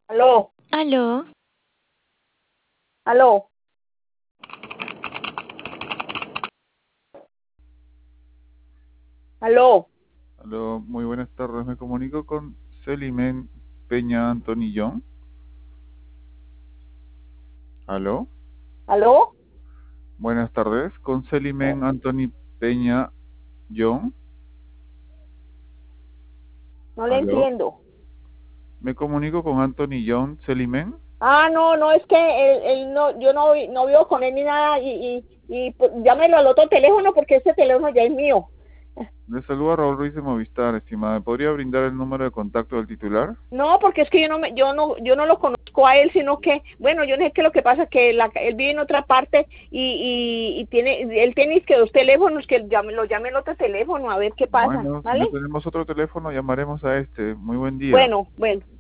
Aló, Aló, aló, aló. Aló, muy buenas tardes. Me comunico con Celimen Peña Antonillón. Aló, ¿Aló? buenas tardes. Con Celimen Anthony Peña John. No le Aló, entiendo. me comunico con Anthony John Celimen. No, no, es que él no, yo no vivo con él ni nada y pues, llámelo al otro teléfono porque este teléfono ya es mío. Le saluda Raúl Ruiz de Movistar, estimada. ¿Me podría brindar el número de contacto del titular? No, porque es que yo no lo conozco a él, sino que, bueno, yo no sé qué lo que pasa, que él vive en otra parte él tiene que dos teléfonos, que lo llame el otro teléfono, a ver qué pasa, Bueno, si ¿vale? no tenemos otro teléfono, llamaremos a este. Muy buen día. Bueno, bueno.